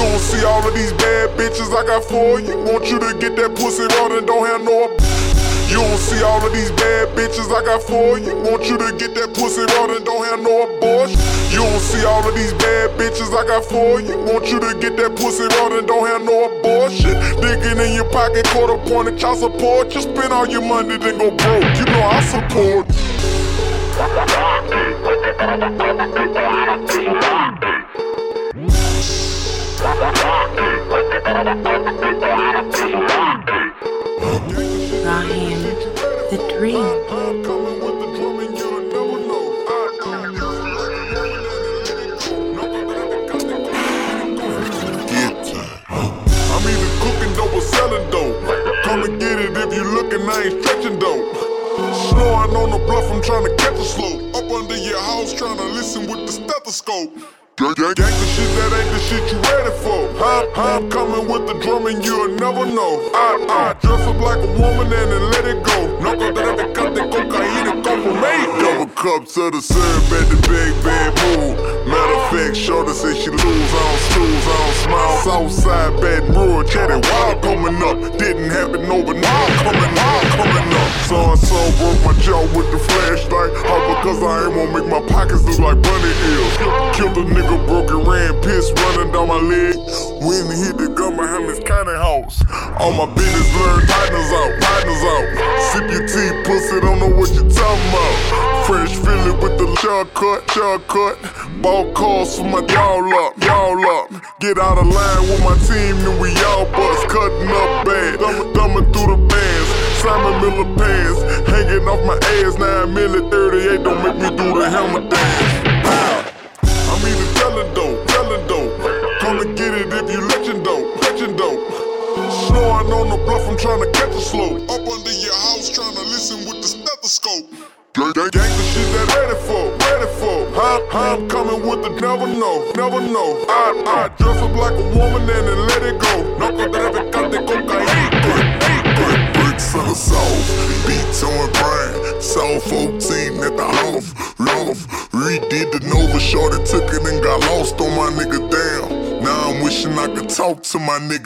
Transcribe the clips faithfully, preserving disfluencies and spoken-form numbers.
don't see all of these bad bitches I got for you. Want you to get that pussy raw and don't have no. You don't see all of these bad bitches I got for you. Want you to get that pussy raw and don't have no abortion. You don't see all of these bad bitches I got for you. Want you to get that pussy raw and don't have no abortion. Digging in your pocket, quarter point of child support. You spend all your money, then go broke. You know I support. Raheem, the dream. I'm either cooking dope or selling dope. Come and get it if you looking, I ain't stretching dope. Snoring on the bluff, I'm trying to catch a slope. Up under your house, trying to listen with the stethoscope. Gang, gang, gangsta shit, that ain't the shit you ready for. I'm, I'm coming with the drum and you'll never know. I, I dress up like a woman and then let it go. No debe cante cocaína como me. Double cups of the syrup at the big bad mood. Matter of fact, shorty say she lose, I don't snooze, I don't smile. Southside Baton Rouge, chatty wild coming up. Didn't happen overnight, coming up, coming up. So and so broke my jaw with the flashlight. All because I ain't wanna make my pockets look like bunny ears. Killed a nigga, broke and ran, piss running down my leg. When he hit the gun behind his county house. All my business learned, partners out, partners out. Sip your tea, pussy, don't know what you talking about. Fresh Philly with the shortcut, shortcut. Bought cars for my y'all up, y'all up. Get out of line with my team, then we all bust. Cutting up bad, thumbing, thumbing through the bands. Simon Miller pants, hanging off my ass. Nine milli thirty-eight, don't make me do the hammer dance. I'm either telling dope, telling dope. Come and get it if you legend dope, legend dope. Snoring on the bluff, I'm trying to catch a slope. Up under your house, trying to listen with the stethoscope. Gang, gang, gang, the shit that ready for, ready for. I'm, I'm coming with the never know, never know. I, I dress up like a woman and then let it go. No debe cante cocaína. Bricks of the sauce, beats on brain. Saw fourteen at the house, loft. Redid the Nova, shorty took it and got lost on my nigga down. Now I'm wishing I could talk to my nigga.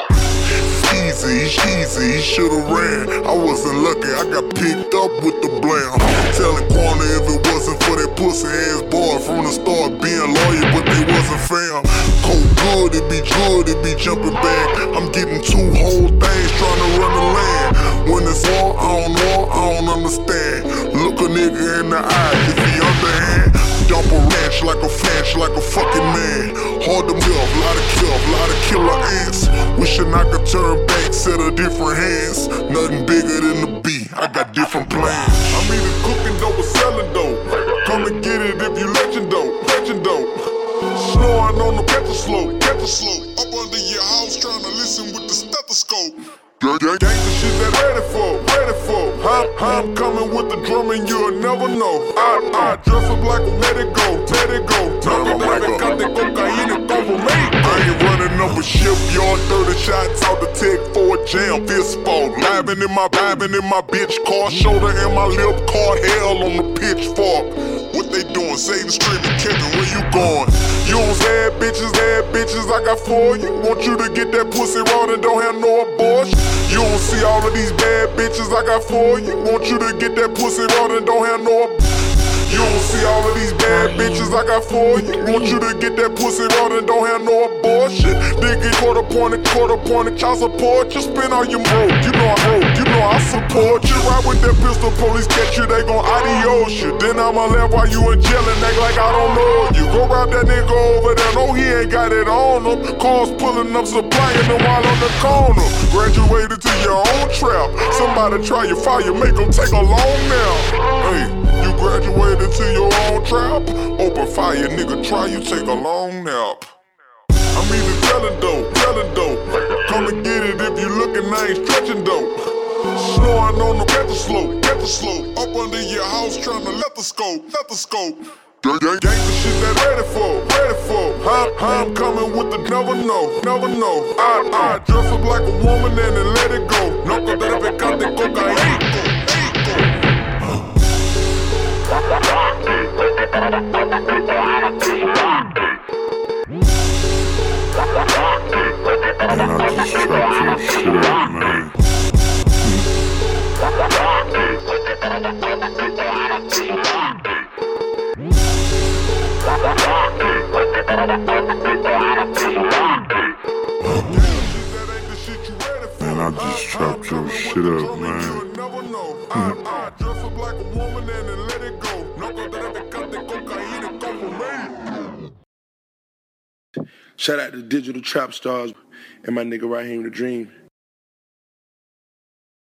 Easy, easy, he should've ran. I wasn't lucky, I got picked up with the blam. Telling Quanta if it wasn't for that pussy ass boy from the start being lawyer, but they wasn't fam. Cold good, it be good, it be jumping back. I'm getting two whole things trying to run the land. When it's war, I don't know, I don't understand. Look a nigga in the eye if he underhand. Dump a ranch like a flash, like a fucking man. Hard to milk, lot of kill, lot of killer ants. Wishing I could turn back, set of different hands. Nothing bigger than the beat, I got different plans. I'm either cooking dope or selling dope. Come and get it if you legend dope, legend dope. Snoring on the catch a slope, catch a slope. Up under your house trying to listen with the stethoscope. Gang, gang, gang, the shit that ready for, ready for. I'm, I'm coming with the drum and you'll never know. I, I dress up like a let it go, let it go. No debe cante cocaína como me. I ain't running up a shipyard, thirty shots out the tech for a jam. Fist ball, living in my, vibing in my bitch car. Shoulder and my lip caught hell on the pitchfork. What they doing? Satan screaming, Kevin, where you going? You don't bad bitches, bad bitches I got for you. Want you to get that pussy raw and don't have no abortion. You don't see all of these bad bitches I got for you. Want you to get that pussy raw and don't have no abortion. You don't see all of these bad bitches I got for you. Want you to get that pussy raw and don't have no abortion. Digging quarter point and quarter point of child support. You spend all your broke, you know I broke, you know I support you. Ride with that pistol, police catch you, they gon' adios you. Then I'ma laugh while you in jail and act like I don't know you. Go rob that nigga over there, no he ain't got it on him. Cars pulling up, supplying them while on the corner. Graduated to your own trap. Somebody try your fire, make them take a long nap. Hey, you graduated to your own trap. Open fire, nigga, try you take a long nap. I'm either telling dope, telling dope. Come and get it if you looking, I ain't stretching dope. Snoring on the catch a slope, catch a slope. Up under your house trying to let the scope, let the scope. Gang, gang, gang, the shit that ready for, ready for. I'm, I'm coming with the never know, never know. I, I dress up like a woman and then let it go. No debe cante cocaína. Wow. Man, I just chopped your shit up, man. Shout out to Digital Trap Stars and my nigga Raheem the Dream.